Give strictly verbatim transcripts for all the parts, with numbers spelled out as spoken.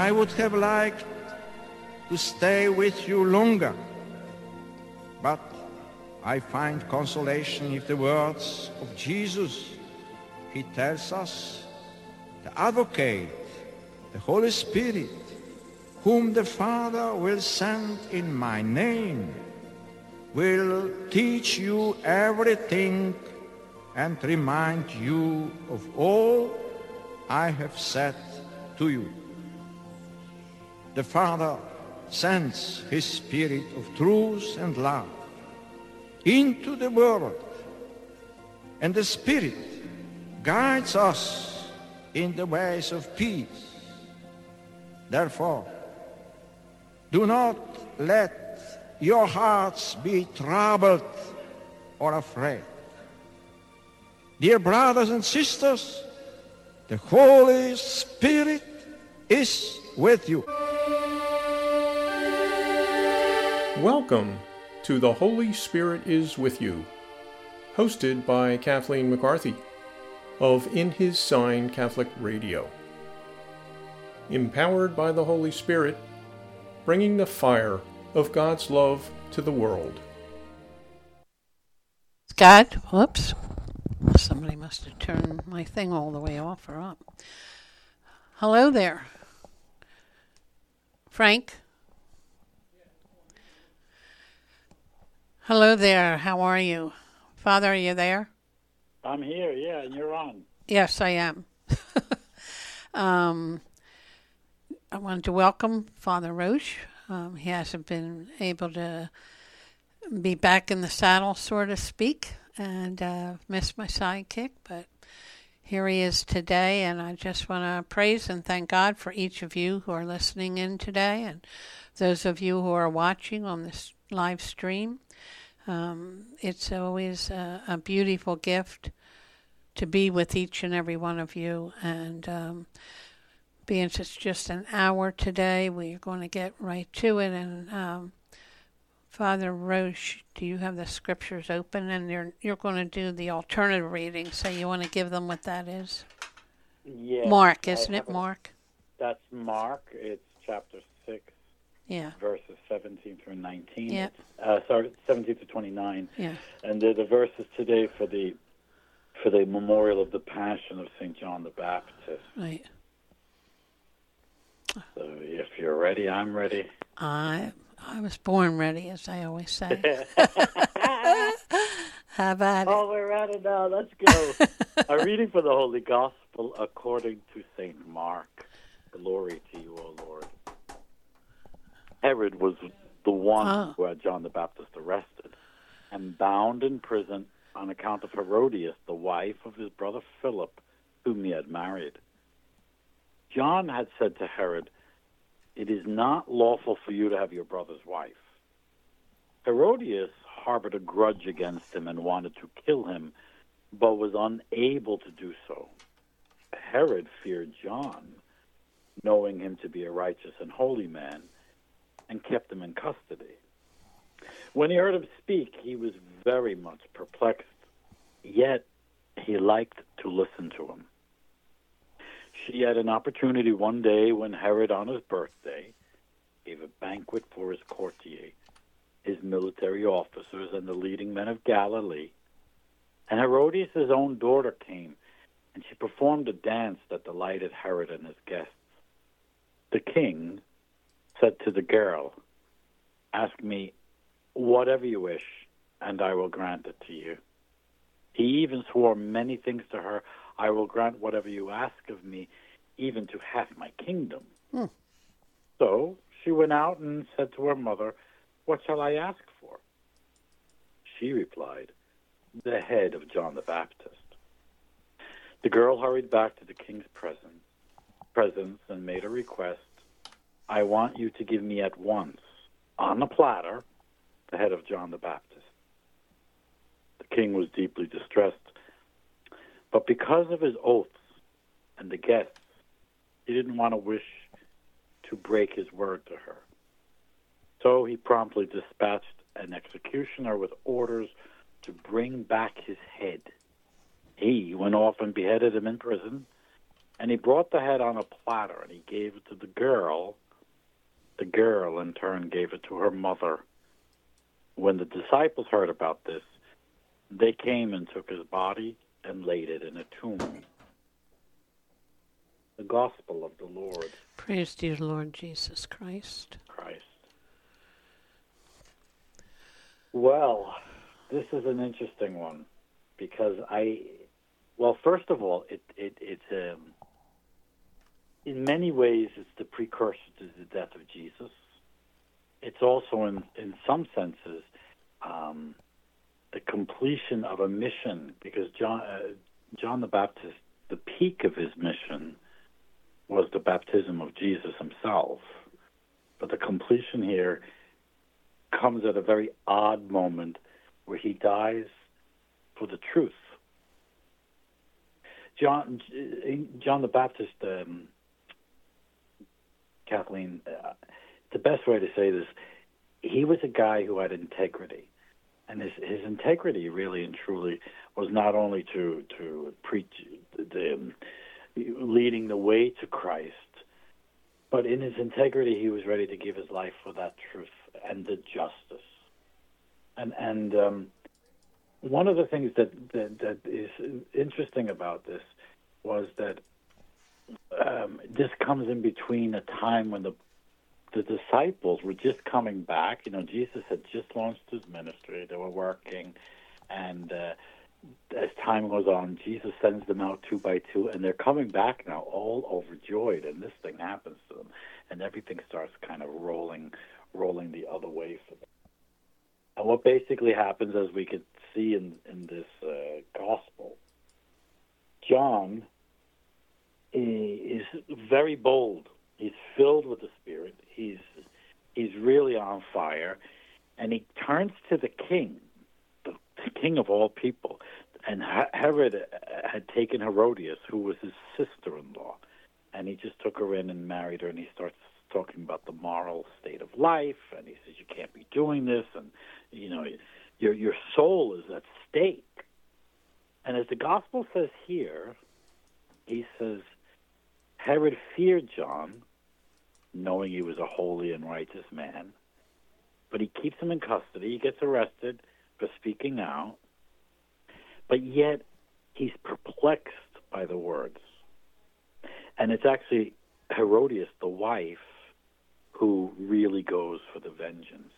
I would have liked to stay with you longer, but I find consolation in the words of Jesus. He tells us, the Advocate, the Holy Spirit, whom the Father will send in my name, will teach you everything and remind you of all I have said to you. The Father sends his Spirit of truth and love into the world, and the Spirit guides us in the ways of peace. Therefore, do not let your hearts be troubled or afraid. Dear brothers and sisters, the Holy Spirit is with you. Welcome to The Holy Spirit is With You, hosted by Kathleen McCarthy of In His Sign Catholic Radio. Empowered by the Holy Spirit, bringing the fire of God's love to the world. Scott, whoops. Somebody must have turned my thing all the way off or up. Hello there. Frank? Hello there. How are you? Father, are you there? I'm here, yeah, and you're on. Yes, I am. um, I wanted to welcome Father Roche. Um, he hasn't been able to be back in the saddle, so to speak, and uh, missed my sidekick, but here he is today, and I just want to praise and thank God for each of you who are listening in today, and those of you who are watching on this live stream. Um, it's always a, a beautiful gift to be with each and every one of you, and um, being it's just an hour today, we're going to get right to it. And um, Father Roche, do you have the scriptures open? And you're you're going to do the alternative reading, so you want to give them what that is? Yes. Mark, isn't it, Mark? That's Mark. It's chapter six, yeah, verses seventeen through nineteen. Yeah. Uh, sorry, seventeen to twenty-nine. Yeah. And they're the verses today for the for the memorial of the Passion of Saint John the Baptist. Right. So if you're ready, I'm ready. I I was born ready, as I always say. How about oh, it? We're at it now. Let's go. A reading for the Holy Gospel according to Saint Mark. Glory to you, O Lord. Herod was the one oh. who had John the Baptist arrested and bound in prison on account of Herodias, the wife of his brother Philip, whom he had married. John had said to Herod, "It is not lawful for you to have your brother's wife." Herodias harbored a grudge against him and wanted to kill him, but was unable to do so. Herod feared John, knowing him to be a righteous and holy man, and kept him in custody. When he heard him speak, he was very much perplexed, yet he liked to listen to him. She had an opportunity one day when Herod, on his birthday, gave a banquet for his courtier, his military officers, and the leading men of Galilee. And Herodias' own daughter came, and she performed a dance that delighted Herod and his guests. The king said to the girl, "Ask me whatever you wish, and I will grant it to you." He even swore many things to her. "I will grant whatever you ask of me, even to half my kingdom." Hmm. So she went out and said to her mother, "What shall I ask for?" She replied, "The head of John the Baptist." The girl hurried back to the king's presence, presence and made a request. "I want you to give me at once, on a platter, the head of John the Baptist." The king was deeply distressed, but because of his oaths and the guests, he didn't want to wish to break his word to her. So he promptly dispatched an executioner with orders to bring back his head. He went off and beheaded him in prison, And he brought the head on a platter, and he gave it to the girl. The girl, in turn, gave it to her mother. When the disciples heard about this, they came and took his body and laid it in a tomb. The gospel of the Lord. Praise to you, Lord Jesus Christ. Christ. Well, this is an interesting one because I, well, first of all, it it it's um, in many ways it's the precursor to the death of Jesus. It's also, in in some senses, um, the completion of a mission because John uh, John the Baptist, the peak of his mission was the baptism of Jesus himself, but the completion here comes at a very odd moment where he dies for the truth. John John the Baptist, um, Kathleen, uh, the best way to say this, he was a guy who had integrity. And his, his integrity really and truly was not only to, to preach, the, um, leading the way to Christ, but in his integrity he was ready to give his life for that truth and the justice. And and um, one of the things that, that, that is interesting about this was that um, this comes in between a time when the the disciples were just coming back. You know, Jesus had just launched his ministry. They were working. And uh, as time goes on, Jesus sends them out two by two. And they're coming back now all overjoyed. And this thing happens to them. And everything starts kind of rolling, rolling the other way for them. And what basically happens, as we could see in, in this uh, gospel, John is very bold. He's filled with the Spirit. He's he's really on fire, and he turns to the king, the, the king of all people. And Herod had taken Herodias, who was his sister-in-law, and he just took her in and married her. And he starts talking about the moral state of life, and he says you can't be doing this, and you know your your soul is at stake. And as the gospel says here, he says Herod feared John, knowing he was a holy and righteous man, but he keeps him in custody. He gets arrested for speaking out, but yet he's perplexed by the words. And it's actually Herodias, the wife, who really goes for the vengeance.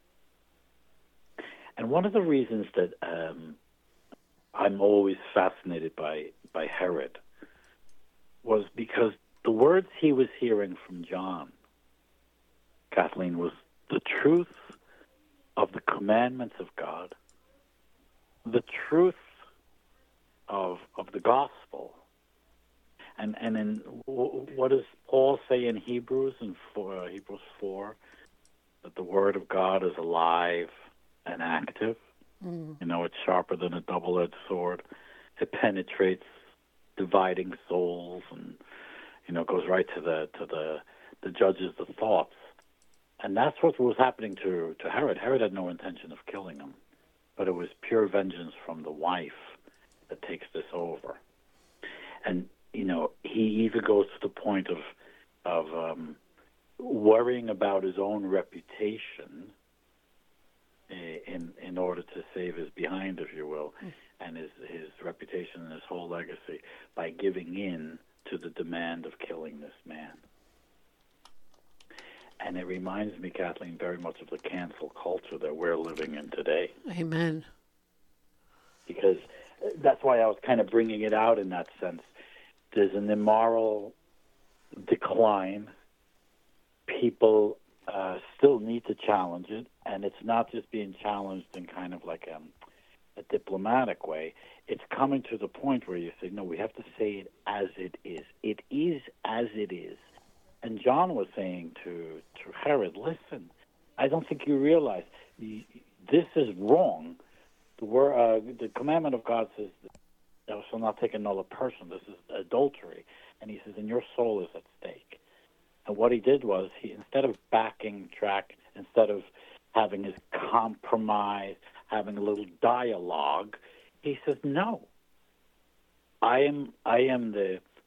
And one of the reasons that um, I'm always fascinated by, by Herod was because the words he was hearing from John, Kathleen, was the truth of the commandments of God, the truth of of the gospel. And and in what does Paul say in Hebrews in four, uh, Hebrews four, that the word of God is alive and active. Mm. You know, it's sharper than a double-edged sword. It penetrates, dividing souls, and you know, goes right to the to the the judges the thoughts. And that's what was happening to, to Herod. Herod had no intention of killing him, but it was pure vengeance from the wife that takes this over. And you know, he even goes to the point of of um, worrying about his own reputation in in order to save his behind, if you will, mm. and his his reputation and his whole legacy by giving in to the demand of killing this man. And it reminds me, Kathleen, very much of the cancel culture that we're living in today. Amen. Because that's why I was kind of bringing it out in that sense. There's an immoral decline. People uh, still need to challenge it, and it's not just being challenged in kind of like a, a diplomatic way. It's coming to the point where you say, no, we have to say it as it is. It is as it is. And John was saying to, to Herod, listen, I don't think you realize this is wrong. The, word, uh, the commandment of God says, thou shalt not take another person. This is adultery. And he says, and your soul is at stake. And what he did was, he instead of backing track, instead of having his compromise, having a little dialogue, he says, no, I am I am the...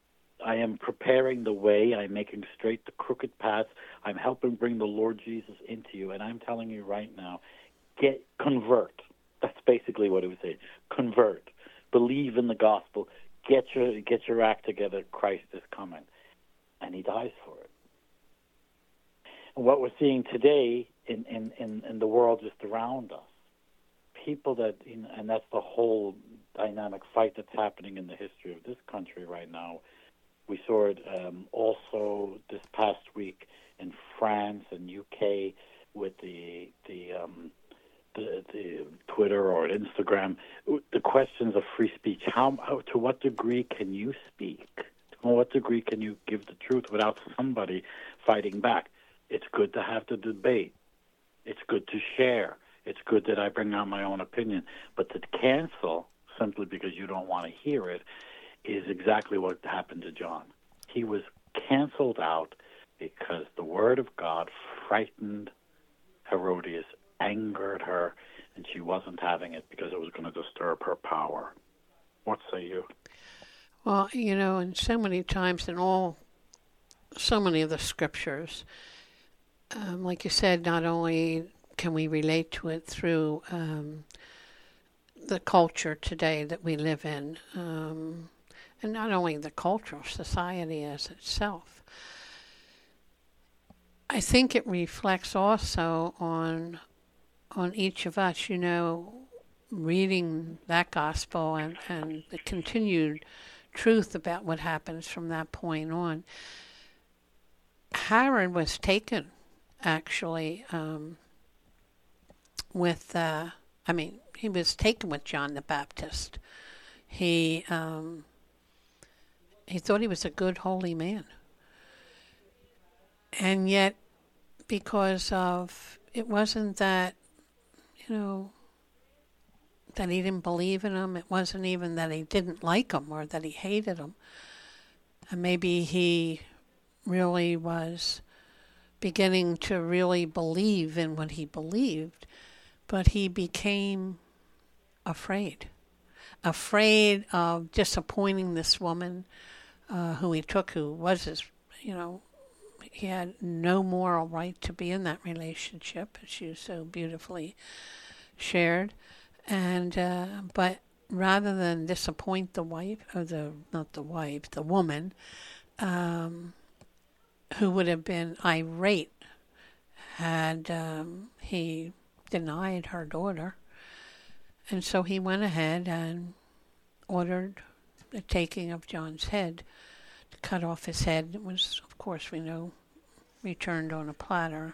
I am preparing the way. I'm making straight the crooked paths. I'm helping bring the Lord Jesus into you. And I'm telling you right now, get convert. That's basically what it was saying. Convert. Believe in the gospel. Get your get your act together. Christ is coming. And he dies for it. And what we're seeing today in, in, in, in the world just around us, people that, you know, and that's the whole dynamic fight that's happening in the history of this country right now. We saw it um, also this past week in France and U K with the the, um, the the Twitter or Instagram. The questions of free speech. How, how to what degree can you speak? To what degree can you give the truth without somebody fighting back? It's good to have the debate. It's good to share. It's good that I bring out my own opinion. But to cancel simply because you don't want to hear it is exactly what happened to John. He was canceled out because the word of God frightened Herodias, angered her, and she wasn't having it because it was going to disturb her power. What say you? Well, you know, and so many times in all, so many of the scriptures, um, like you said, not only can we relate to it through um, the culture today that we live in, um, and not only the cultural society as itself. I think it reflects also on on each of us, you know, reading that gospel and, and the continued truth about what happens from that point on. Herod was taken, actually, um, with, uh, I mean, he was taken with John the Baptist. He um, he thought he was a good, holy man. And yet, because of, it wasn't that, you know, that he didn't believe in him. It wasn't even that he didn't like him or that he hated him. And maybe he really was beginning to really believe in what he believed, but he became afraid. Afraid of disappointing this woman uh, who he took, who was his, you know, he had no moral right to be in that relationship, as she so beautifully shared. And uh, but rather than disappoint the wife, or the not the wife, the woman, um, who would have been irate had um, he denied her daughter, and so he went ahead and ordered the taking of John's head, to cut off his head. It was, of course, we know, returned on a platter.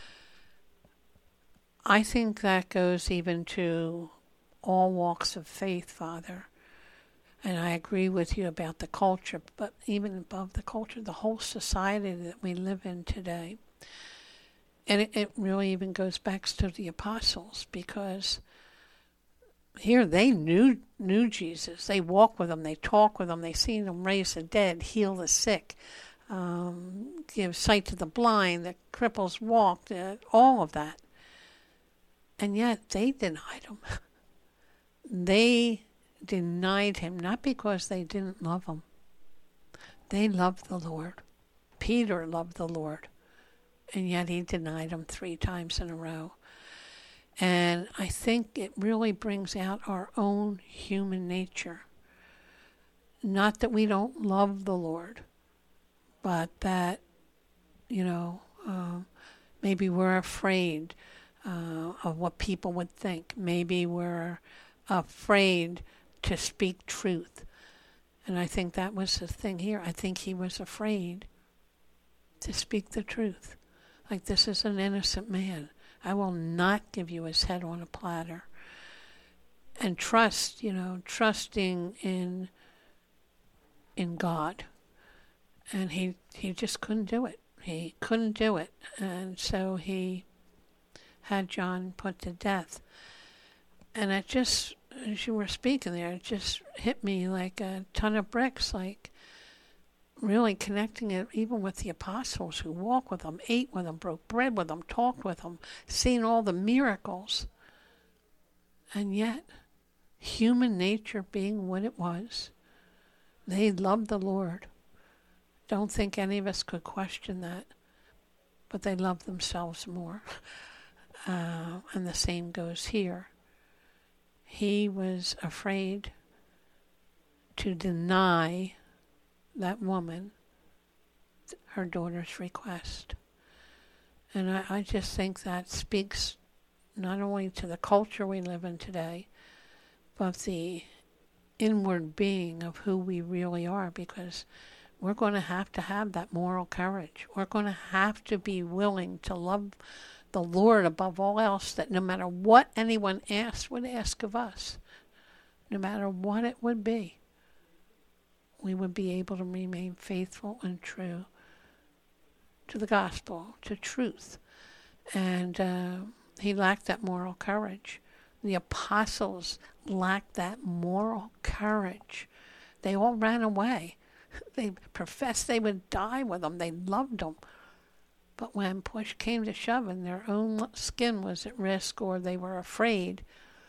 I think that goes even to all walks of faith, Father. And I agree with you about the culture, but even above the culture, the whole society that we live in today. And it, it really even goes back to the apostles, because here they knew knew Jesus. They walked with him, they talked with him, they seen him raise the dead, heal the sick, um, give sight to the blind, the cripples walked, uh, all of that. And yet they denied him. They denied him, not because they didn't love him. They loved the Lord. Peter loved the Lord. And yet he denied him three times in a row. And I think it really brings out our own human nature. Not that we don't love the Lord, but that, you know, uh, maybe we're afraid uh, of what people would think. Maybe we're afraid to speak truth. And I think that was the thing here. I think he was afraid to speak the truth. Like, this is an innocent man. I will not give you his head on a platter. And trust, you know, trusting in in God. And he he just couldn't do it. He couldn't do it. And so he had John put to death. And it just, as you were speaking there, it just hit me like a ton of bricks, like really connecting it even with the apostles who walked with them, ate with them, broke bread with them, talked with them, seen all the miracles. And yet, human nature being what it was, they loved the Lord. don't think any of us could question that, but they love themselves more. Uh, and the same goes here. He was afraid to deny that woman her daughter's request. And I, I just think that speaks not only to the culture we live in today, but the inward being of who we really are, because we're going to have to have that moral courage. We're going to have to be willing to love the Lord above all else, that no matter what anyone asks would ask of us, no matter what it would be, we would be able to remain faithful and true to the gospel, to truth. And uh, he lacked that moral courage. The apostles lacked that moral courage. They all ran away. They professed they would die with them. They loved them. But when push came to shove and their own skin was at risk, or they were afraid,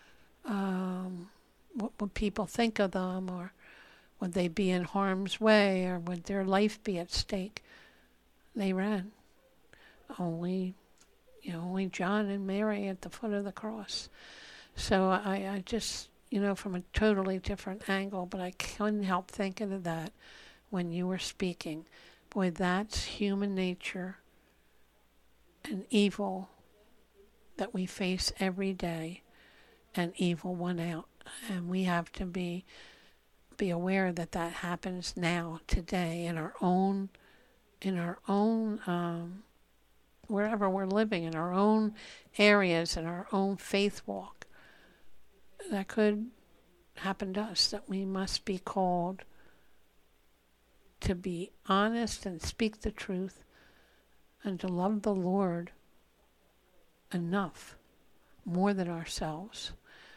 um, what would people think of them, or would they be in harm's way, or would their life be at stake? They ran. Only, you know, only John and Mary at the foot of the cross. So I, I just, you know, from a totally different angle, but I couldn't help thinking of that when you were speaking. Boy, that's human nature and evil that we face every day, and evil won out. And we have to be be aware that that happens now, today, in our own, in our own, um, wherever we're living, in our own areas, in our own faith walk. That could happen to us, that we must be called to be honest and speak the truth, and to love the Lord enough, more than ourselves,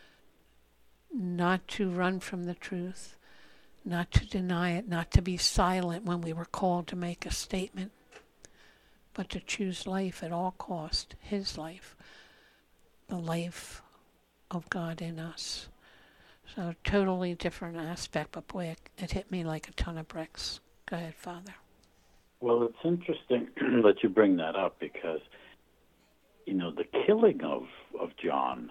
not to run from the truth, not to deny it, not to be silent when we were called to make a statement, but to choose life at all cost, his life, the life of God in us. So totally different aspect, but boy, it, it hit me like a ton of bricks. Go ahead, Father. Well, it's interesting that you bring that up, because, you know, the killing of, of John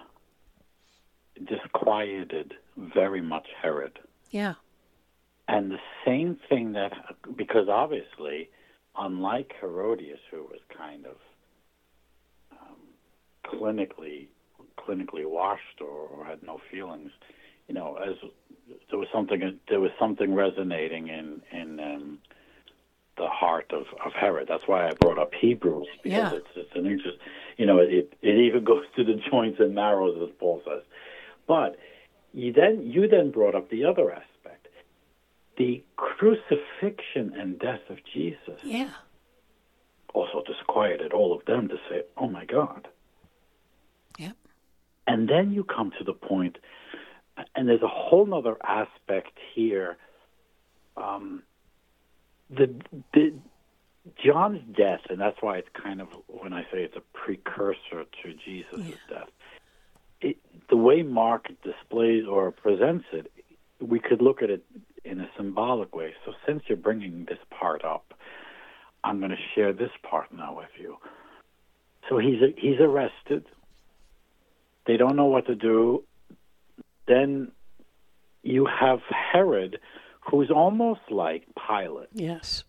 disquieted very much Herod. Yeah. And the same thing that, because obviously, unlike Herodias, who was kind of um, clinically clinically washed, or, or had no feelings, you know, as there was something there was something resonating in in um, the heart of, of Herod. That's why I brought up Hebrews, because yeah. it's, it's an interest. You know, it it even goes to the joints and marrows, as Paul says. But you then you then brought up the other aspect. The crucifixion and death of Jesus yeah. also disquieted all of them to say, oh, my God. Yep. And then you come to the point, and there's a whole other aspect here. Um, the, the John's death, and that's why it's kind of, when I say it's a precursor to Jesus' yeah. death, it, the way Mark displays or presents it, we could look at it in a symbolic way. So since you're bringing this part up, I'm going to share this part now with you. So he's he's arrested. They don't know what to do. Then you have Herod, who's almost like Pilate. Yes.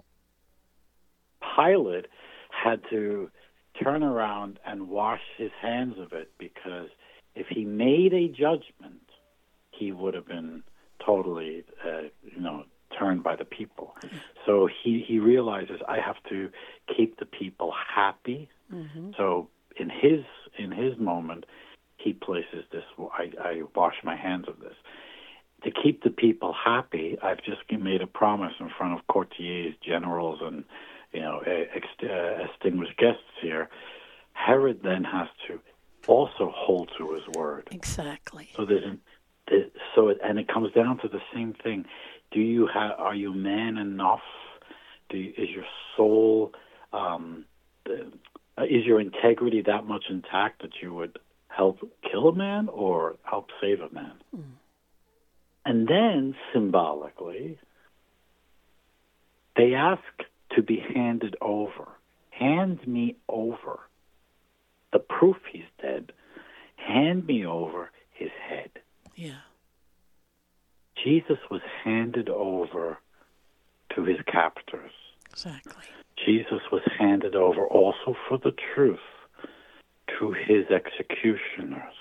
Pilate had to turn around and wash his hands of it, because if he made a judgment, he would have been totally, uh, you know, turned by the people. So he, he realizes, I have to keep the people happy. Mm-hmm. So in his in his moment, he places this, I, I wash my hands of this. To keep the people happy, I've just made a promise in front of courtiers, generals, and, you know, ex, uh, distinguished guests here. Herod then has to also hold to his word. Exactly. So there's an So it, and it comes down to the same thing. Do you have? Are you man enough? Do you, is your soul? Um, the, uh, is your integrity that much intact that you would help kill a man or help save a man? Mm. And then symbolically, they ask to be handed over. Hand me over. The proof he's dead. Hand me over his head. Yeah. Jesus was handed over to his captors. Exactly. Jesus was handed over also for the truth to his executioners.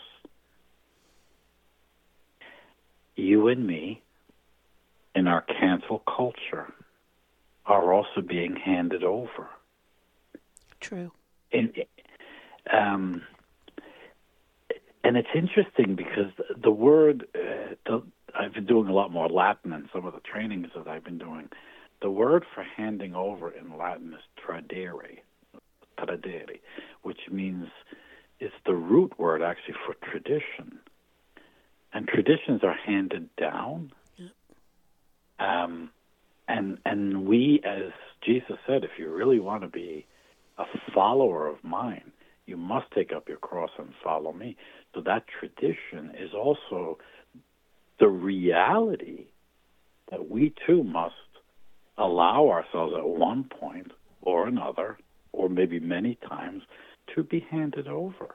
You and me, in our cancel culture, are also being handed over. True. And, um, and it's interesting because the word, uh, the, I've been doing a lot more Latin in some of the trainings that I've been doing. The word for handing over in Latin is tradere, tradere, which means it's the root word actually for tradition. And traditions are handed down. Yeah. Um, and and we, as Jesus said, if you really want to be a follower of mine, you must take up your cross and follow me. So that tradition is also the reality that we too must allow ourselves at one point or another, or maybe many times, to be handed over.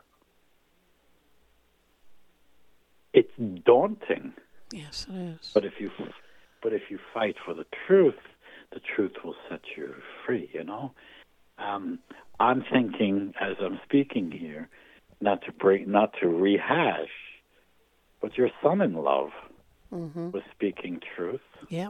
It's daunting. Yes, it is. But if you, but if you fight for the truth, the truth will set you free. You know, um, I'm thinking as I'm speaking here, not to break, not to rehash, but your son-in-law mm-hmm. was speaking truth. Yep.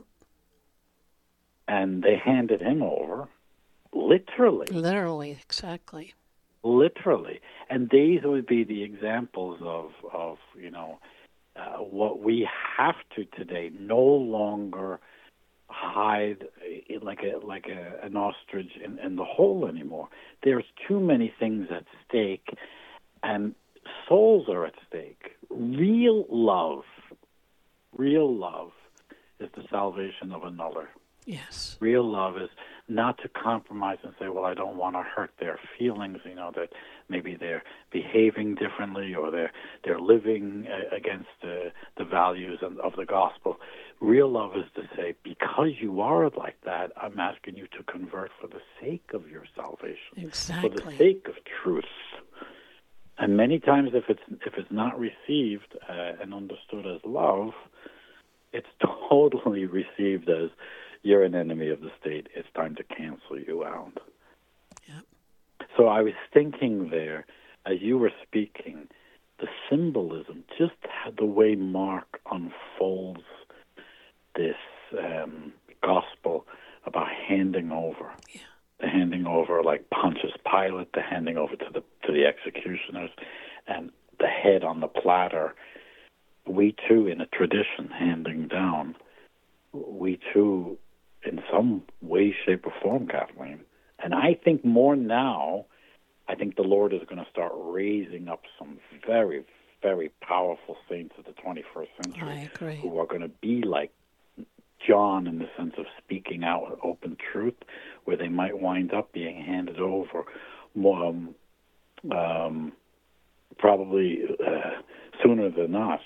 And they handed him over, literally. Literally, exactly. Literally. And these would be the examples of, of you know, uh, what we have to today no longer hide like a like a, an ostrich in, in the hole anymore. There's too many things at stake, and souls are at stake. Real love, real love is the salvation of another. Yes. Real love is not to compromise and say, well, I don't want to hurt their feelings, you know, that maybe they're behaving differently or they're they're living uh, against uh, the values of, of the gospel. Real love is to say, because you are like that, I'm asking you to convert for the sake of your salvation, Exactly. for the sake of truth. And many times if it's if it's not received uh, and understood as love, it's totally received as, you're an enemy of the state. It's time to cancel you out. Yep. So I was thinking there, as you were speaking, the symbolism, just the way Mark unfolds this um, gospel about handing over. Yeah. The handing over, like Pontius Pilate, the handing over to the to the executioners, and the head on the platter. We too, in a tradition, handing down. We too, in some way, shape, or form, Kathleen. And I think more now, I think the Lord is going to start raising up some very, very powerful saints of the twenty-first century. I agree. Who are going to be like John in the sense of speaking out with open truth, where they might wind up being handed over more, um, um, probably uh, sooner than not.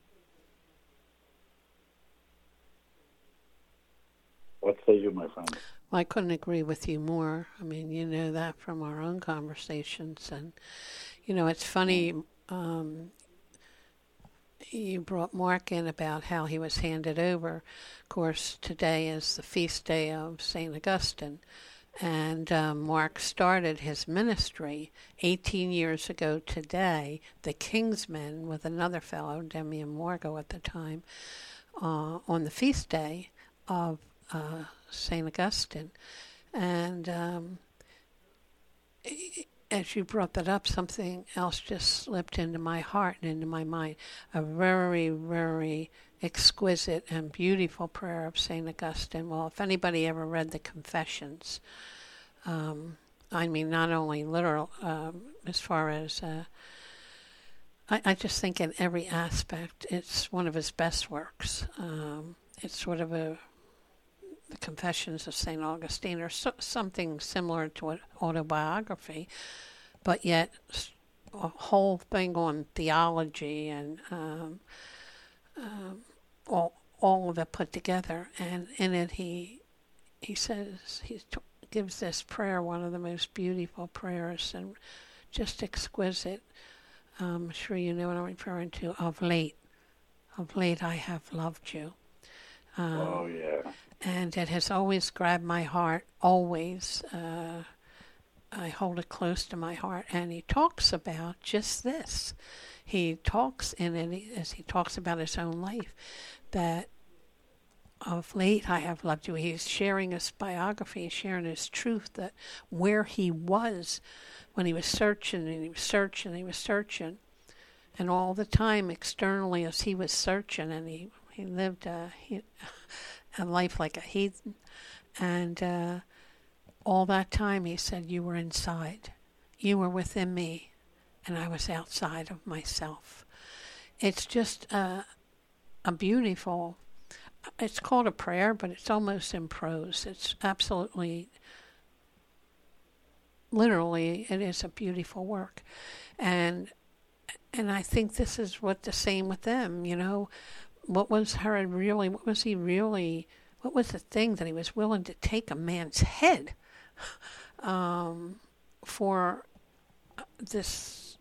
What say you, my friend? Well, I couldn't agree with you more. I mean, you know that from our own conversations. And, you know, it's funny, um, you brought Mark in about how he was handed over. Of course, today is the feast day of Saint Augustine. And um, Mark started his ministry eighteen years ago today, the Kingsmen, with another fellow, Demian Morgo at the time, uh, on the feast day of Uh, Saint Augustine. And um, as you brought that up, something else just slipped into my heart and into my mind. A very, very exquisite and beautiful prayer of Saint Augustine. Well, if anybody ever read the Confessions, um, I mean, not only literal, um, as far as, uh, I, I just think in every aspect, it's one of his best works. Um, it's sort of a The Confessions of Saint Augustine, or so, something similar to an autobiography, but yet a whole thing on theology and um, um, all all of it put together. And in it, he he says he t- gives this prayer one of the most beautiful prayers and just exquisite. Um, I'm sure you know what I'm referring to. Of late, of late I have loved you. Um, oh, yeah. And it has always grabbed my heart, always. Uh, I hold it close to my heart. And he talks about just this. He talks in it, as he talks about his own life, that of late I have loved you. He's sharing his biography, sharing his truth, that where he was when he was searching and he was searching and he was searching. And all the time externally as he was searching, and he, he lived a, he, a life like a heathen. And uh, all that time he said, you were inside. You were within me, and I was outside of myself. It's just a, a beautiful, it's called a prayer, but it's almost in prose. It's absolutely, literally, it is a beautiful work. And and I think this is what the same with them, you know. What was Herod really, what was he really, what was the thing that he was willing to take a man's head um, for this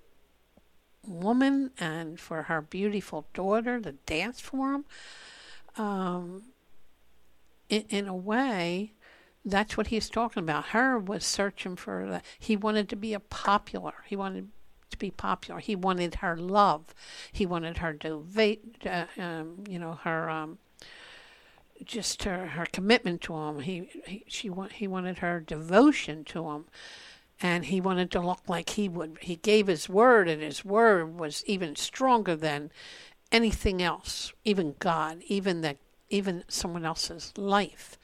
woman and for her beautiful daughter to dance for him? Um, in, in a way, that's what he's talking about. Herod was searching for, the, he wanted to be a popular, he wanted to be popular. He wanted her love. He wanted her to, uh, um, you know, her, um, just her, her commitment to him. He, he, she, he wanted her devotion to him, and he wanted to look like he would. He gave his word, and his word was even stronger than anything else, even God, even that, even someone else's life.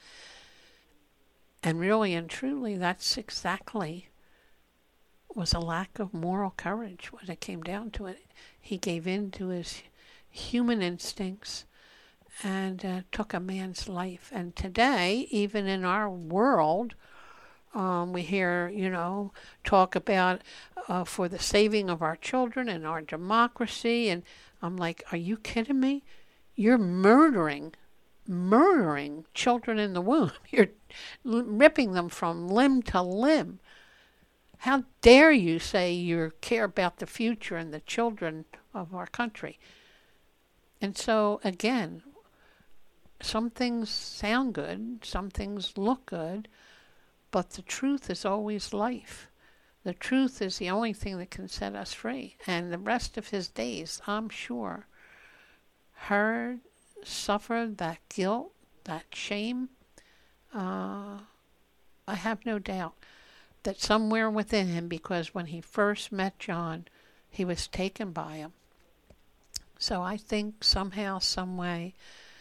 And really and truly, that's exactly was a lack of moral courage when it came down to it. He gave in to his human instincts and uh, took a man's life. And today, even in our world, um, we hear, you know, talk about uh, for the saving of our children and our democracy. And I'm like, are you kidding me? You're murdering, murdering children in the womb. You're l- ripping them from limb to limb. How dare you say you care about the future and the children of our country? And so, again, some things sound good, some things look good, but the truth is always life. The truth is the only thing that can set us free. And the rest of his days, I'm sure, Herod suffered that guilt, that shame. Uh, I have no doubt that somewhere within him, because when he first met John, he was taken by him. So I think somehow, some way,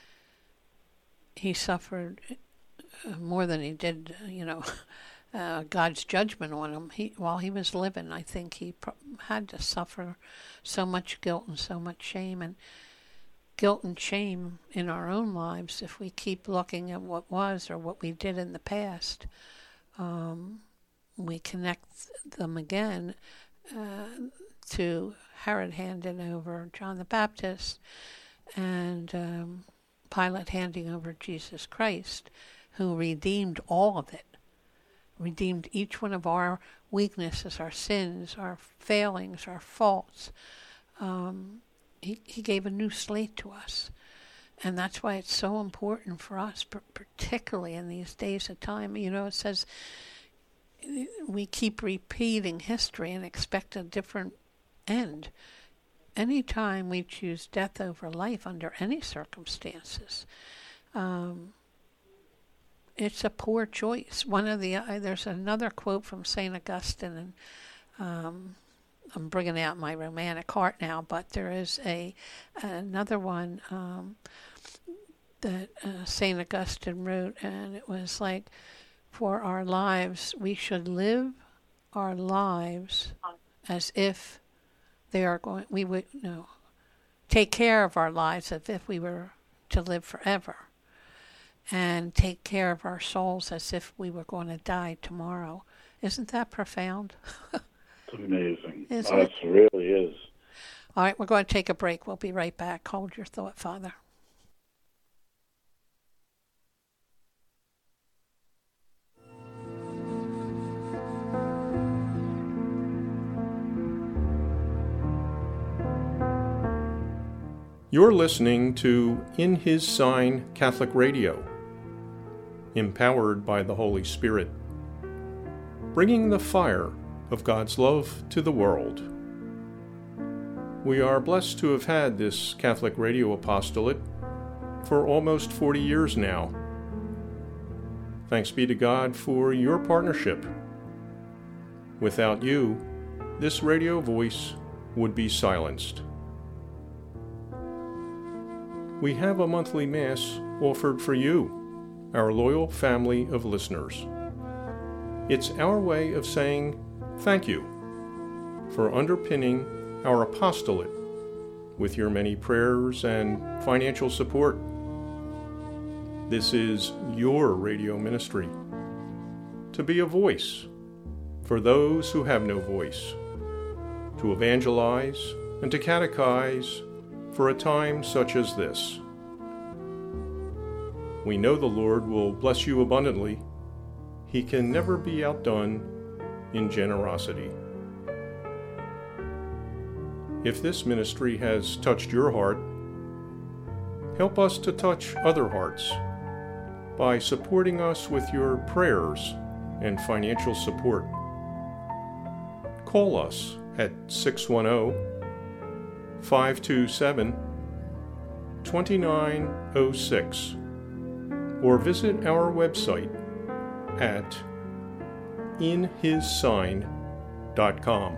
he suffered more than he did, you know, uh, God's judgment on him. He, while he was living, I think he pro- had to suffer so much guilt and so much shame. And guilt and shame in our own lives, if we keep looking at what was or what we did in the past, um, we connect them again uh, to Herod handing over John the Baptist and um, Pilate handing over Jesus Christ, who redeemed all of it, redeemed each one of our weaknesses, our sins, our failings, our faults. Um, he, he gave a new slate to us. And that's why it's so important for us, particularly in these days of time. You know, it says we keep repeating history and expect a different end. Anytime we choose death over life under any circumstances, um, it's a poor choice. One of the uh, there's another quote from Saint Augustine, and um, I'm bringing out my romantic heart now, but there is a another one um, that uh, Saint Augustine wrote, and it was like, for our lives, we should live our lives as if they are going, we would, no, take care of our lives as if we were to live forever, and take care of our souls as if we were going to die tomorrow. Isn't that profound? It's amazing. Isn't It it? really is. All right, we're going to take a break. We'll be right back. Hold your thought, Father. You're listening to In His Sign Catholic Radio, empowered by the Holy Spirit, bringing the fire of God's love to the world. We are blessed to have had this Catholic radio apostolate for almost forty years now. Thanks be to God for your partnership. Without you, this radio voice would be silenced. We have a monthly Mass offered for you, our loyal family of listeners. It's our way of saying thank you for underpinning our apostolate with your many prayers and financial support. This is your radio ministry, to be a voice for those who have no voice, to evangelize and to catechize for a time such as this. We know the Lord will bless you abundantly. He can never be outdone in generosity. If this ministry has touched your heart, help us to touch other hearts by supporting us with your prayers and financial support. Call us at six one zero, five two seven, two nine zero six or visit our website at in his sign dot com.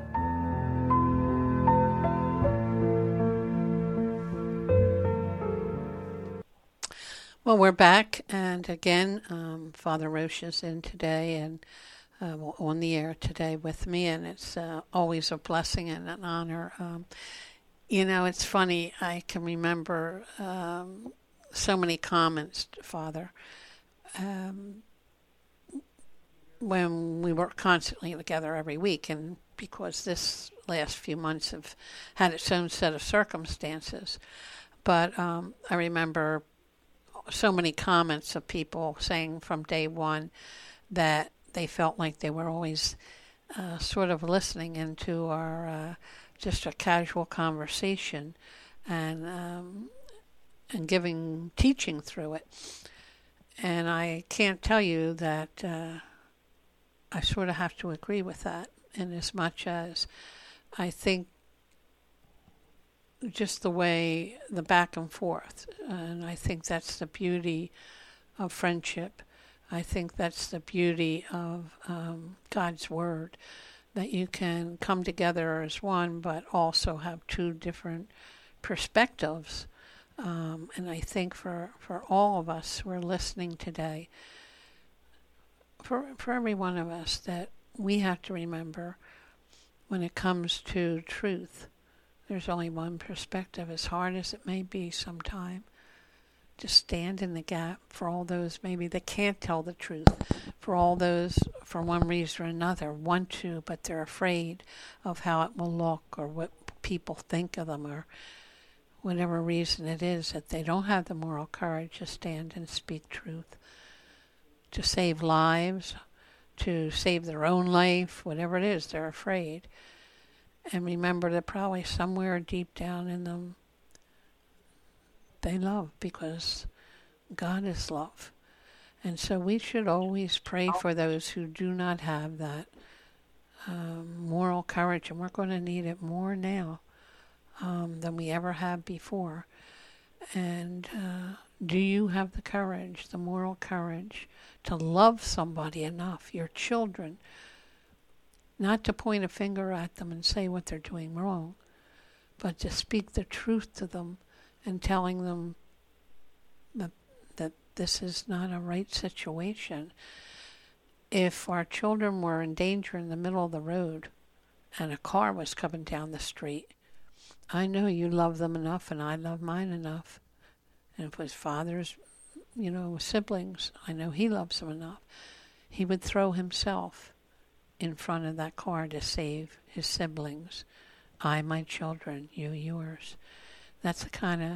Well, we're back, and again, um, Father Roche is in today and uh, on the air today with me, and it's uh, always a blessing and an honor. Um, you know, it's funny, I can remember um, so many comments, Father, um, when we were constantly together every week, and because this last few months have had its own set of circumstances. But um, I remember so many comments of people saying from day one that they felt like they were always uh, sort of listening into our uh, just a casual conversation and um, and giving teaching through it. And I can't tell you that uh, I sort of have to agree with that, in as much as I think just the way, the back and forth, and I think that's the beauty of friendship. I think that's the beauty of um, God's Word, that you can come together as one, but also have two different perspectives. Um, and I think for, for all of us who are listening today, for for every one of us, that we have to remember when it comes to truth, there's only one perspective, as hard as it may be sometime. Just stand in the gap for all those maybe that can't tell the truth, for all those, for one reason or another, want to, but they're afraid of how it will look or what people think of them, or whatever reason it is that they don't have the moral courage to stand and speak truth, to save lives, to save their own life, whatever it is, they're afraid. And remember that probably somewhere deep down in them, they love, because God is love. And so we should always pray for those who do not have that um, moral courage, and we're going to need it more now um, than we ever have before. And uh, do you have the courage, the moral courage, to love somebody enough, your children, not to point a finger at them and say what they're doing wrong, but to speak the truth to them and telling them that that this is not a right situation. If our children were in danger in the middle of the road and a car was coming down the street, I know you love them enough, and I love mine enough. And if it was fathers, you know, siblings, I know he loves them enough. He would throw himself in front of that car to save his siblings. I, my children, you, yours. That's the kind of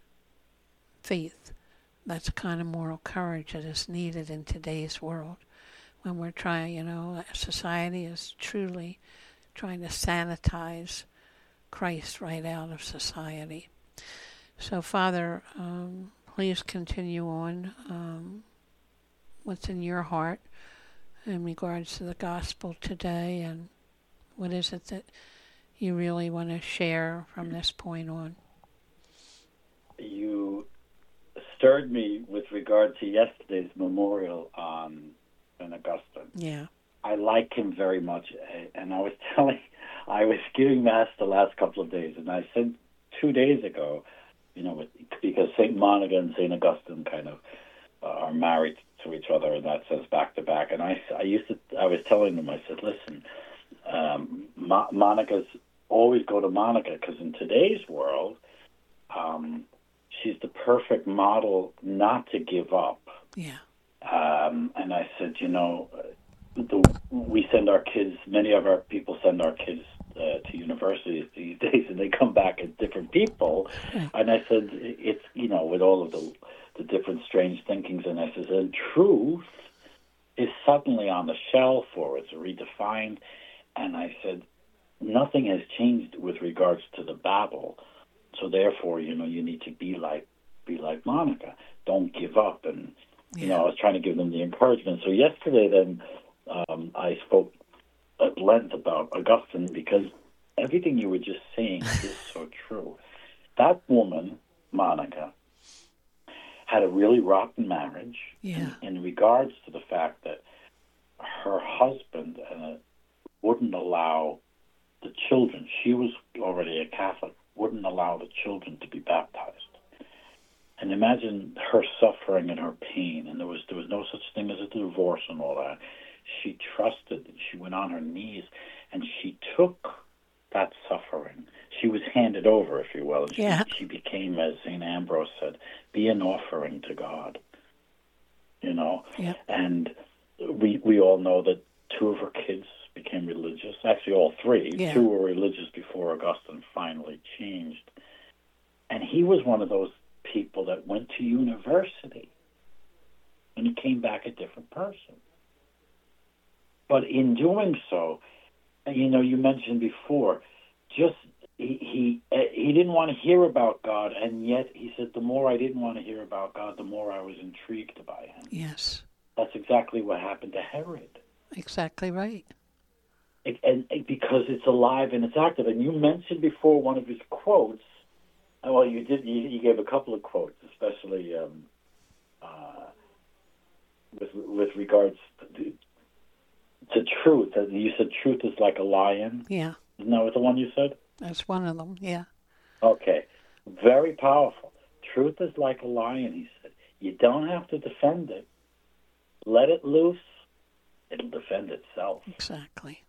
faith, that's the kind of moral courage that is needed in today's world, when we're trying, you know, society is truly trying to sanitize Christ right out of society. So, Father, um, please continue on um, what's in your heart in regards to the gospel today, and what is it that you really want to share from this point on? You stirred me with regard to yesterday's memorial on Saint Augustine. Yeah. I like him very much, and I was telling, I was giving Mass the last couple of days, and I said two days ago, you know, because Saint Monica and Saint Augustine kind of uh, are married to each other in that sense, back to back. And I, I used to, I was telling them, I said, listen, um, Mo- Monica's always go to Monica, because in today's world, um, she's the perfect model not to give up. Yeah. Um, and I said, you know, the, we send our kids, many of our people send our kids uh, to universities these days, and they come back as different people. Right. And I said, it's, you know, with all of the, the different strange thinkings, and I said, and truth is suddenly on the shelf, or it's redefined. And I said, nothing has changed with regards to the Babel. So therefore, you know, you need to be like, be like Monica. Don't give up. And, you Yeah. know, I was trying to give them the encouragement. So yesterday then, um, I spoke at length about Augustine, because everything you were just saying is so true. That woman, Monica, had a really rotten marriage Yeah. in, in regards to the fact that her husband uh, wouldn't allow the children, she was already a Catholic, wouldn't allow the children to be baptized. And imagine her suffering and her pain, and there was there was no such thing as a divorce and all that. She trusted, and she went on her knees, and she took that suffering. She was handed over, if you will, and she, Yeah. she became, as Saint Ambrose said, be an offering to God. You know? Yeah. And we we all know that two of her kids became religious. Actually, all three. Yeah. Two were religious before Augustine finally changed. And he was one of those people that went to university, and he came back a different person. But in doing so, you know, you mentioned before, just he he, he didn't want to hear about God, and yet he said, the more I didn't want to hear about God, the more I was intrigued by him. Yes. That's exactly what happened to Herod. Exactly right. And, and because it's alive and it's active. And you mentioned before one of his quotes. Well, you did. You, you gave a couple of quotes, especially um, uh, with with regards to, to truth. You said truth is like a lion. Yeah. Isn't that what the one you said? That's one of them. Yeah. Okay. Very powerful. Truth is like a lion, he said. You don't have to defend it. Let it loose. It'll defend itself. Exactly.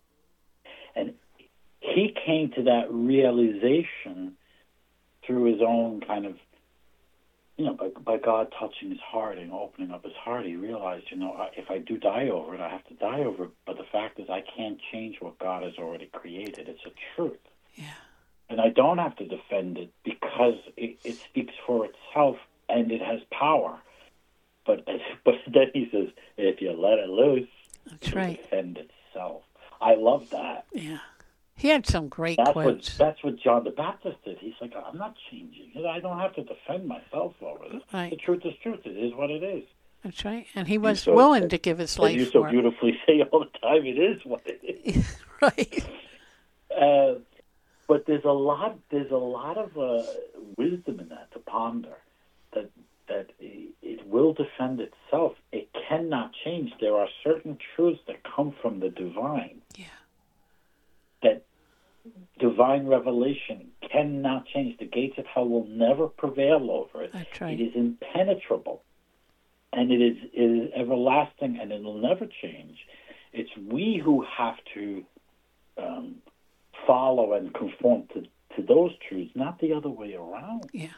And he came to that realization through his own kind of, you know, by, by God touching his heart and opening up his heart. He realized, you know, if I do die over it, I have to die over it. But the fact is, I can't change what God has already created. It's a truth. Yeah. And I don't have to defend it, because it, it speaks for itself and it has power. But but then he says, if you let it loose, That's it'll right. defend itself. I love that. Yeah. He had some great That's quotes. what that's what John the Baptist did. He's like, I'm not changing it. I don't have to defend myself over it. Right. The truth is truth. It is what it is. That's right. And he was so- willing to give his As life you so for it. beautifully say all the time, it is what it is. Right. Uh, but there's a lot. There's a lot of uh, wisdom in that to ponder. That that it will defend itself. It cannot change. There are certain truths that come from the divine. Yeah. That divine revelation cannot change. The gates of hell will never prevail over it. That's right. It is impenetrable, and it is it is everlasting, and it will never change. It's we who have to um, follow and conform to, to those truths, not the other way around. Yeah.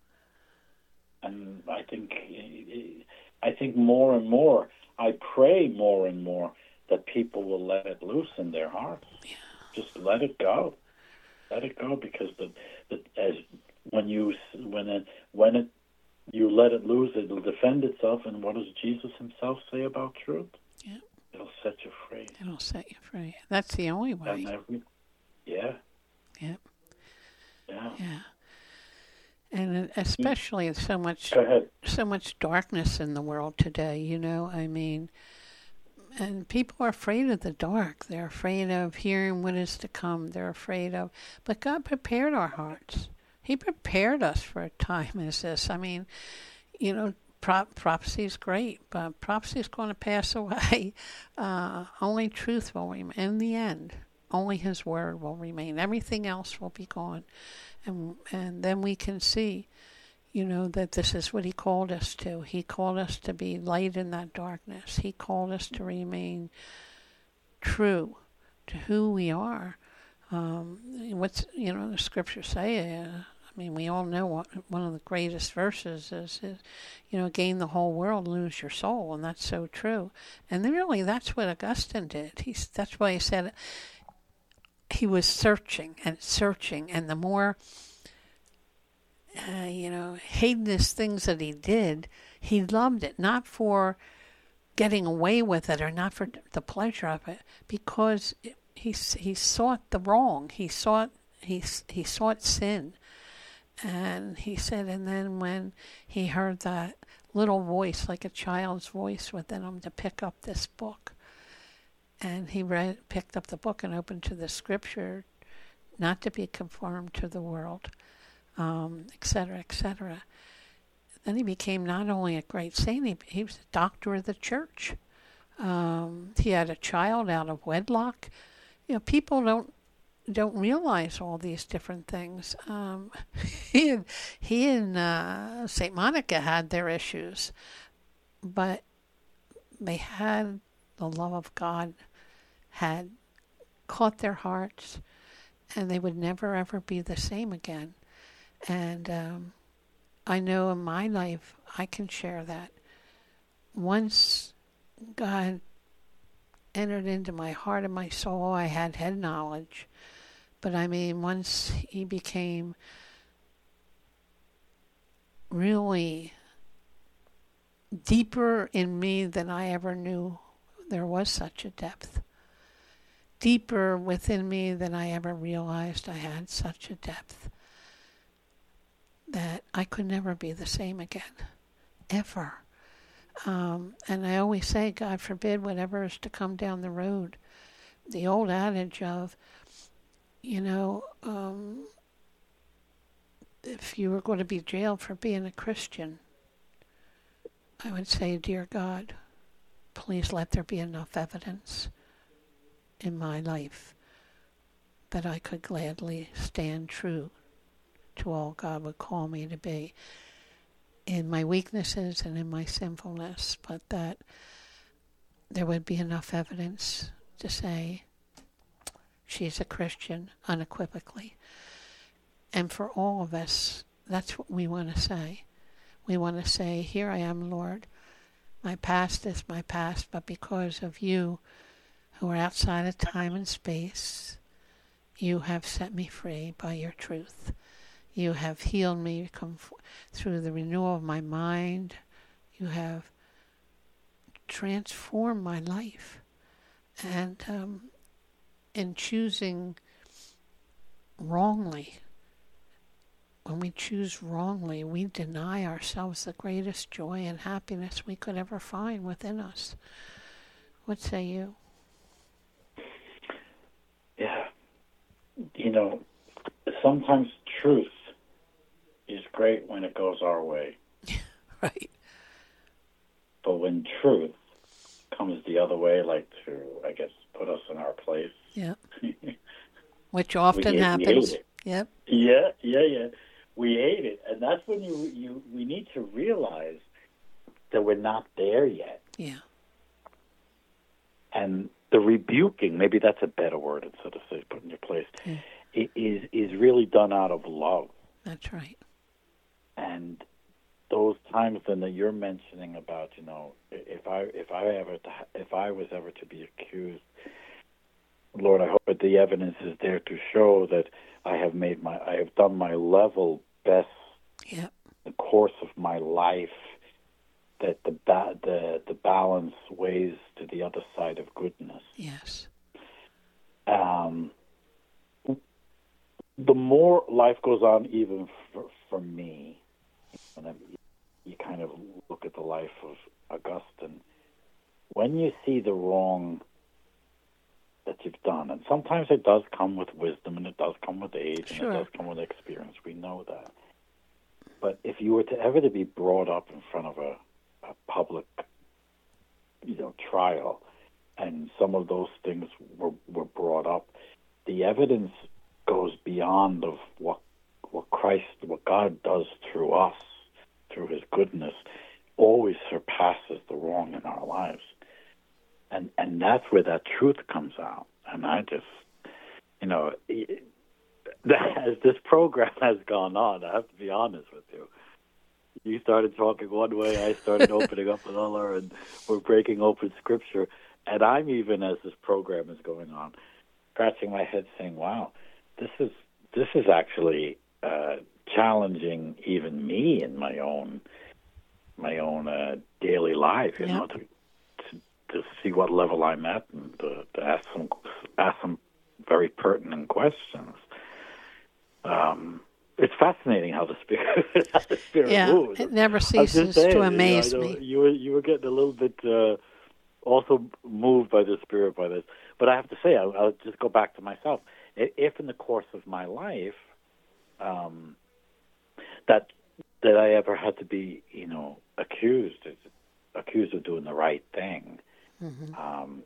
And I think I think more and more, I pray more and more that people will let it loose in their hearts. Yeah. Just let it go, let it go, because the, the as when you when it when it you let it loose, it'll defend itself. And what does Jesus himself say about truth? Yeah. It'll set you free. It'll set you free. That's the only way. And every, yeah, Yeah. yeah. Yeah. And And especially so much, Go ahead. so much darkness in the world today. You know, I mean, and people are afraid of the dark. They're afraid of hearing what is to come. They're afraid of, but God prepared our hearts. He prepared us for a time as this. I mean, you know, pro- prophecy is great, but prophecy is going to pass away. Uh, only truth will remain. In the end, only His word will remain. Everything else will be gone. And and then we can see, you know, that this is what He called us to. He called us to be light in that darkness. He called us to remain true to who we are. Um, what's, you know, the scriptures say, uh, I mean, we all know what, one of the greatest verses is, is, you know, gain the whole world, lose your soul, and that's so true. And then really, that's what Augustine did. He's, that's why he said he was searching and searching, and the more, uh, you know, hedonist things that he did, he loved it, not for getting away with it or not for the pleasure of it, because it, he he sought the wrong. He sought he he sought sin. And he said, and then when he heard that little voice, like a child's voice within him, to pick up this book, and he read, picked up the book and opened to the scripture, not to be conformed to the world, um, et cetera, et cetera. Then he became not only a great saint, he, he was a doctor of the church. Um, he had a child out of wedlock. You know, people don't don't realize all these different things. Um, he and, he and uh, Saint Monica had their issues, but they had the love of God, had caught their hearts, and they would never ever be the same again. And um, I know in my life I can share that. Once God entered into my heart and my soul, I had head knowledge. But I mean, once He became really deeper in me than I ever knew there was such a depth. Deeper within me than I ever realized I had such a depth. That I could never be the same again. Ever. Um, and I always say, God forbid, whatever is to come down the road. The old adage of, you know, um, if you were going to be jailed for being a Christian, I would say, dear God, please let there be enough evidence in my life that I could gladly stand true to all God would call me to be in my weaknesses and in my sinfulness, but that there would be enough evidence to say she's a Christian unequivocally. And for all of us, that's what we want to say. We want to say, here I am, Lord. My past is my past, but because of you, who are outside of time and space, you have set me free by your truth. You have healed me come f- through the renewal of my mind. You have transformed my life. And um, in choosing wrongly, when we choose wrongly, we deny ourselves the greatest joy and happiness we could ever find within us. What say you? Yeah. You know, sometimes truth is great when it goes our way. Right. But when truth comes the other way, like to, I guess, put us in our place. Yeah. Which often we, happens. We hate it. Yep. Yeah, yeah, yeah. We hate it. And that's when you, you we need to realize that we're not there yet. Yeah. And the rebuking, maybe that's a better word instead of say put in your place, Yeah. it is is really done out of love. That's right. And those times then that you're mentioning about, you know, if I if I ever if I was ever to be accused, Lord, I hope that the evidence is there to show that I have made my I have done my level best Yep. in the course of my life, that the ba- the the balance weighs to the other side of goodness. Yes. Um, the more life goes on, even f- for me, and then you kind of look at the life of Augustine, when you see the wrong that you've done, and sometimes it does come with wisdom, and it does come with age, Sure. and it does come with experience. We know that. But if you were to ever to be brought up in front of a, a public, you know, trial, and some of those things were, were brought up, the evidence goes beyond of what what Christ, what God does through us, through His goodness, always surpasses the wrong in our lives, and and that's where that truth comes out. And I just, you know, as this program has gone on, I have to be honest with you. You started talking one way, I started opening up another, and we're breaking open Scripture. And I'm even, as this program is going on, scratching my head saying, wow, this is this is actually uh, challenging even me in my own my own uh, daily life, you Yep. know, to, to to see what level I'm at and to, to ask some ask some very pertinent questions. Um, it's fascinating how the spirit how the spirit Yeah, moves. it never I'm just ceases saying, to amaze you know, I me. know You were you were getting a little bit uh, also moved by the spirit by this, but I have to say, I'll, I'll just go back to myself. If in the course of my life um, that that I ever had to be, you know, accused accused of doing the right thing, Mm-hmm. um,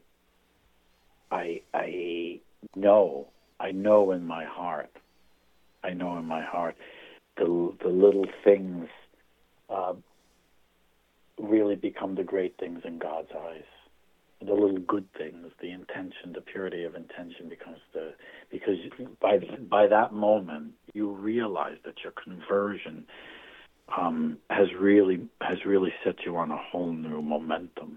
I I know I know in my heart. I know in my heart the the little things uh, really become the great things in God's eyes. The little good things, the intention, the purity of intention becomes the because by by that moment you realize that your conversion um, has really has really set you on a whole new momentum.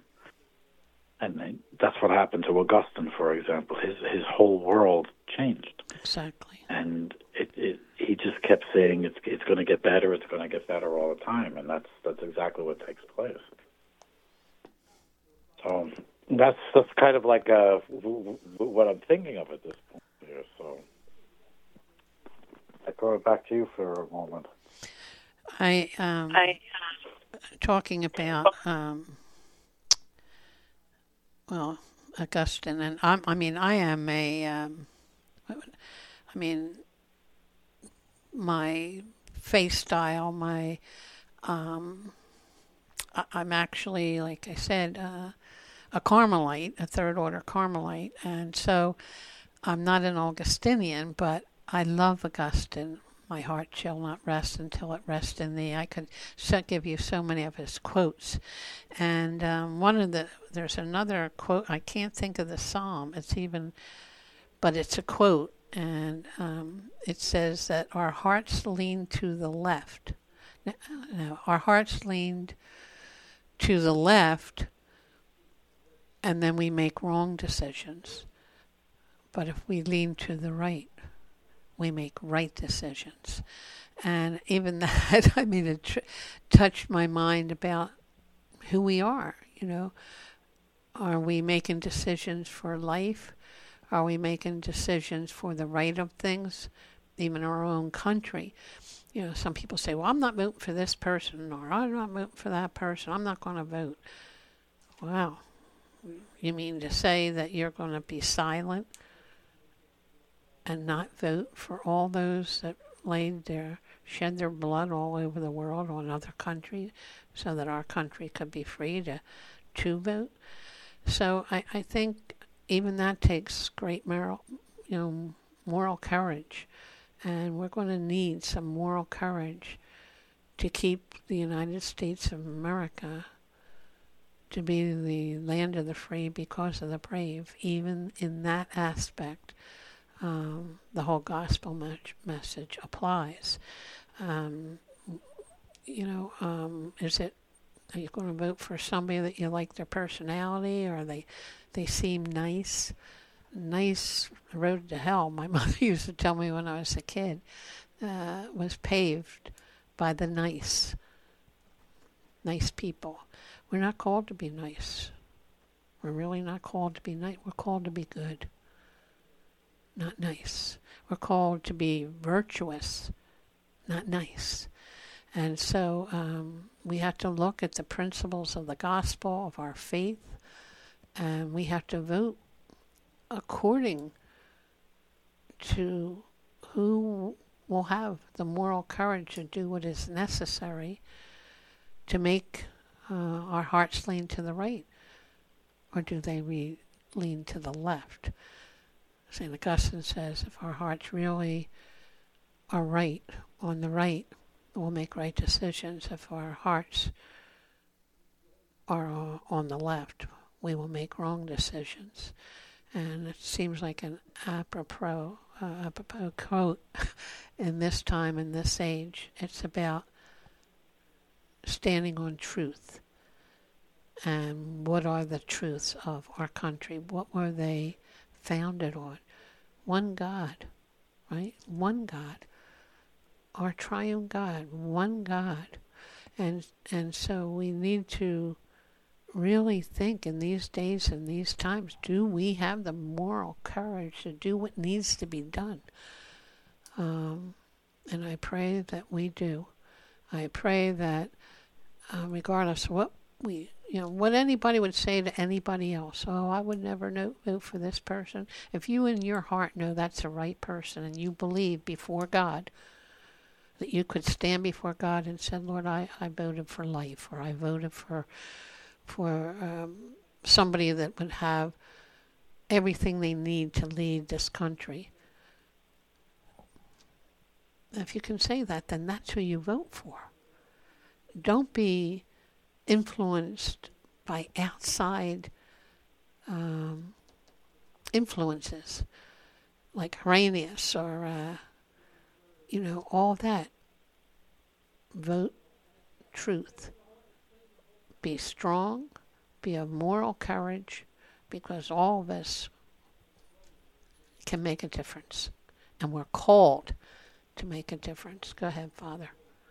And that's what happened to Augustine, for example. His his whole world changed. Exactly. And it, it he just kept saying it's it's going to get better, it's going to get better all the time, and that's that's exactly what takes place. So that's that's kind of like uh, w- w- what I'm thinking of at this point here. So I throw it back to you for a moment. I um, I talking about um, well, Augustine, and I'm, I mean, I am a, um, I mean, my face style, my, um, I, I'm actually, like I said, uh, a Carmelite, a third order Carmelite, and so I'm not an Augustinian, but I love Augustine. My heart shall not rest until it rests in thee. I could so give you so many of his quotes. And um, one of the, there's another quote, I can't think of the psalm, it's even, but it's a quote, and um, it says that our hearts lean to the left. No, our hearts leaned to the left, and then we make wrong decisions. But if we lean to the right, we make right decisions. And even that, I mean, it tr- touched my mind about who we are, you know. Are we making decisions for life? Are we making decisions for the right of things, even our own country? You know, some people say, well, I'm not voting for this person, or I'm not voting for that person. I'm not going to vote. Wow. You mean to say that you're going to be silent and not vote for all those that laid their, shed their blood all over the world on other countries so that our country could be free to, to vote? So I, I think even that takes great moral, you know, moral courage. And we're going to need some moral courage to keep the United States of America to be the land of the free because of the brave. Even in that aspect, um, the whole gospel me- message applies. Um, you know, um, is it, are you going to vote for somebody that you like their personality, or they, they seem nice? Nice road to hell, my mother used to tell me when I was a kid, uh, was paved by the nice, nice people. We're not called to be nice. We're really not called to be nice. We're called to be good, not nice. We're called to be virtuous, not nice. And so um, we have to look at the principles of the gospel, of our faith, and we have to vote according to who will have the moral courage to do what is necessary to make uh, our hearts lean to the right, or do they re- lean to the left? Saint Augustine says if our hearts really are right, on the right, we'll make right decisions. If our hearts are uh, on the left, we will make wrong decisions. And it seems like an apropos, uh, apropos quote in this time, in this age. It's about standing on truth. And what are the truths of our country? What were they founded on? One God, right? One God. Our triune God, one God. And and so we need to really think in these days and these times, do we have the moral courage to do what needs to be done? Um, and I pray that we do. I pray that uh, regardless of what we, you know, what anybody would say to anybody else, oh, I would never know, vote for this person. If you in your heart know that's the right person and you believe before God that you could stand before God and said, Lord, I, I voted for life, or I voted for for um, somebody that would have everything they need to lead this country. If you can say that, then that's who you vote for. Don't be influenced by outside um, influences like Hyrenius or uh, you know, all that. Vote truth. Be strong. Be of moral courage, because all of us can make a difference. And we're called to make a difference. Go ahead, Father.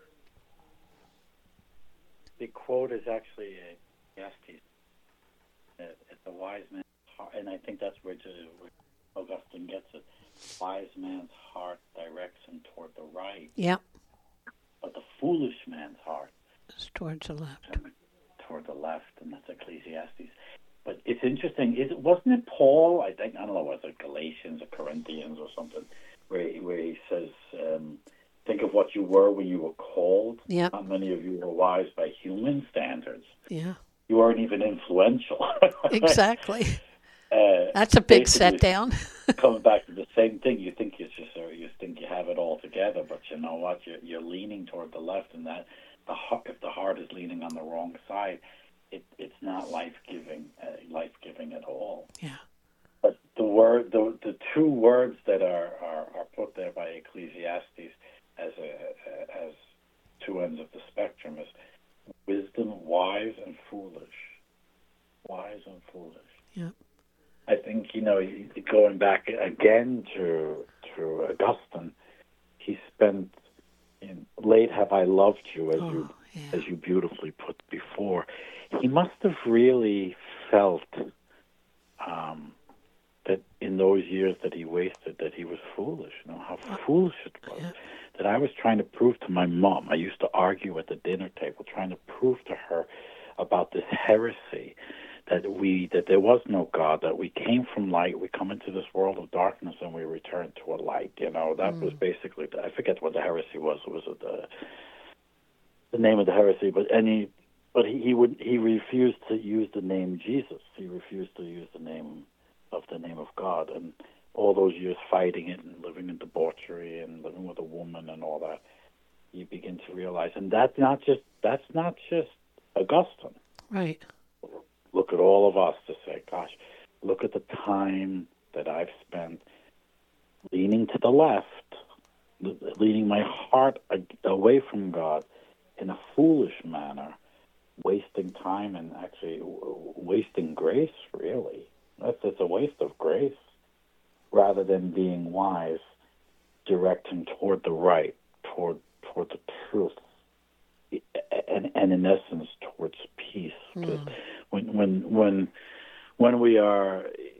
The quote is actually a Estes. It's a wise man's heart, and I think that's where, to, where Augustine gets it. Wise man's heart directs him toward the right. Yep. But the foolish man's heart is towards the left. Toward the left, and that's Ecclesiastes. But it's interesting. Is it, wasn't it Paul? I think I don't know. Was it Galatians or Corinthians or something? Where he, where he says, um, "Think of what you were when you were called. Yep. Not many of you were wise by human standards. Yeah. You weren't even influential." Exactly. Uh, That's a big set down. Coming back to the same thing, you think you just uh, you think you have it all together, but you know what? You're, you're leaning toward the left, and that the heart, if the heart is leaning on the wrong side, it, it's not life giving, uh, life giving at all. Yeah. But the word, the the two words that are, are, are put there by Ecclesiastes as a as two ends of the spectrum is wisdom, wise, and foolish. Wise and foolish. Yeah. I think, you know, going back again to to Augustine, he spent in "Late have I loved you," as oh, you yeah. as you beautifully put before. He must have really felt um, that in those years that he wasted, that he was foolish. You know how foolish it was. Yeah. That I was trying to prove to my mom. I used to argue at the dinner table, trying to prove to her about this heresy. That we that there was no God, that we came from light, we come into this world of darkness, and we return to a light. You know, that mm. was basically, the, I forget what the heresy was. Was it the the name of the heresy? But any, but he, he would he refused to use the name Jesus. He refused to use the name of the name of God, and all those years fighting it and living in debauchery and living with a woman and all that, you begin to realize, and that's not just that's not just Augustine, right? Look at all of us to say, gosh, look at the time that I've spent leaning to the left, leading my heart away from God in a foolish manner, wasting time and actually wasting grace, really. That's it's a waste of grace. Rather than being wise, directing toward the right, toward toward the truth, and, and in essence, towards peace. Mm. When when when when we are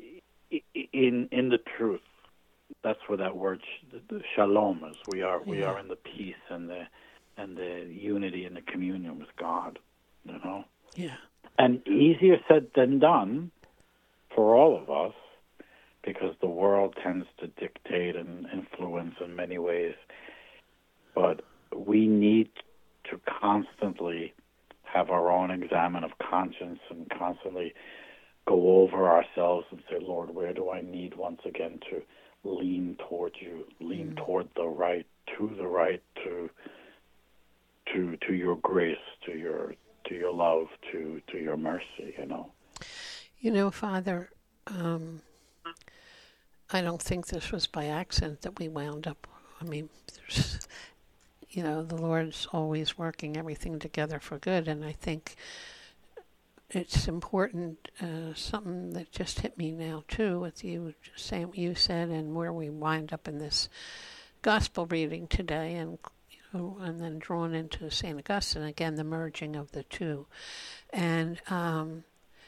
in in the truth, that's where that word the shalom is. We are we yeah. are in the peace and the and the unity and the communion with God, you know? Yeah. And easier said than done for all of us, because the world tends to dictate and influence in many ways. But we need to constantly have our own examine of conscience and constantly go over ourselves and say, Lord, where do I need once again to lean toward you, lean mm. toward the right, to the right, to to to your grace, to your to your love, to, to your mercy, you know. You know, Father, um, I don't think this was by accident that we wound up. I mean, there's, you know, the Lord's always working everything together for good, and I think it's important, uh, something that just hit me now, too, with you saying what you said and where we wind up in this gospel reading today, and you know, and then drawn into Saint Augustine, again, the merging of the two. And um,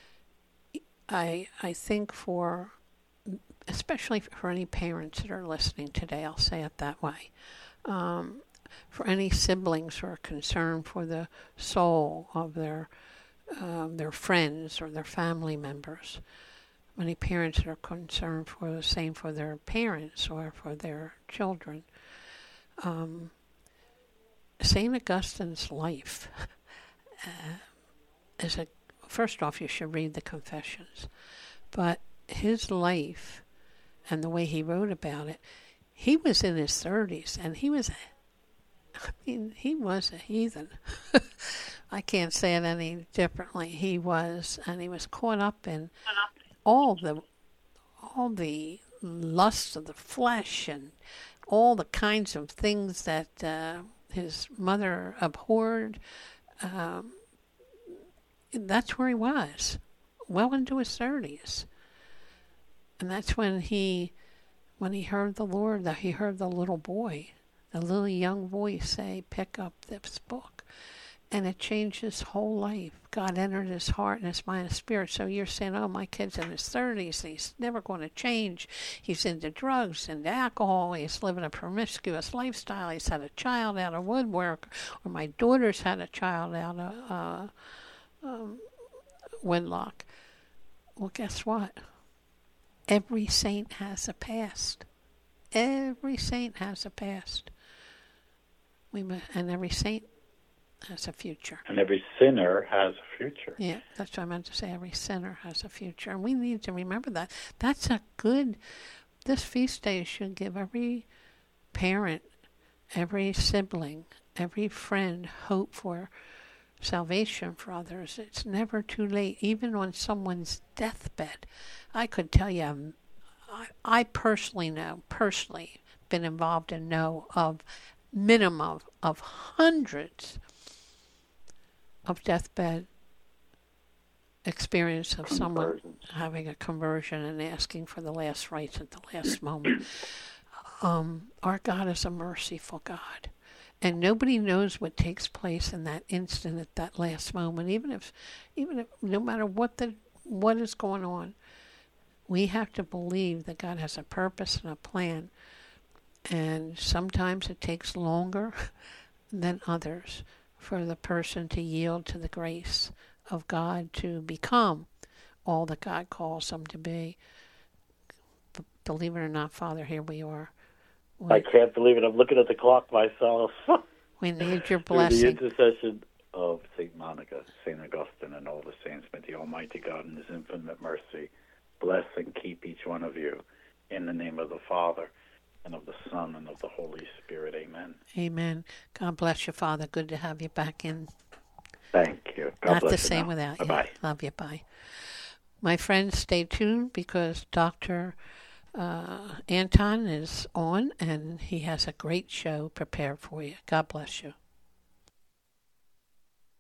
I I think for, especially for any parents that are listening today, I'll say it that way, um, for any siblings who are concerned for the soul of their um, their friends or their family members, many parents that are concerned for the same for their parents or for their children. Um, Saint Augustine's life uh, is a, first off, you should read the Confessions, but his life and the way he wrote about it, he was in his thirties, and he was, I mean, he was a heathen. I can't say it any differently. He was, and he was caught up in all the, all the lusts of the flesh and all the kinds of things that uh, his mother abhorred. Um, that's where he was, well into his thirties. And that's when he, when he heard the Lord, that he heard the little boy, the little young voice say, pick up this book. And it changed his whole life. God entered his heart and his mind and spirit. So you're saying, oh, my kid's in his thirties. He's never going to change. He's into drugs, into alcohol. He's living a promiscuous lifestyle. He's had a child out of woodwork. Or my daughter's had a child out of uh, um, wedlock. Well, guess what? Every saint has a past. Every saint has a past. We And every saint has a future. And every sinner has a future. Yeah, that's what I meant to say. Every sinner has a future. And we need to remember that. That's a good, this feast day should give every parent, every sibling, every friend hope for salvation for others. It's never too late, even on someone's deathbed. I could tell you, I, I personally know, personally been involved and know of minimum of hundreds of deathbed experience of someone having a conversion and asking for the last rites at the last moment. Um, our God is a merciful God. And nobody knows what takes place in that instant at that last moment, even if, even if, no matter what the what is going on. We have to believe that God has a purpose and a plan. And sometimes it takes longer than others for the person to yield to the grace of God to become all that God calls them to be. B- believe it or not, Father, here we are. We, I can't believe it. I'm looking at the clock myself. We need your Through blessing. the intercession of Saint Monica, Saint Augustine, and all the saints, may the Almighty God in his infinite mercy bless and keep each one of you. In the name of the Father, and of the Son, and of the Holy Spirit. Amen. Amen. God bless you, Father. Good to have you back in. Thank you. God Not bless the you same now. without Bye-bye. you. Love you. Bye. My friends, stay tuned because Doctor uh, Anton is on and he has a great show prepared for you. God bless you.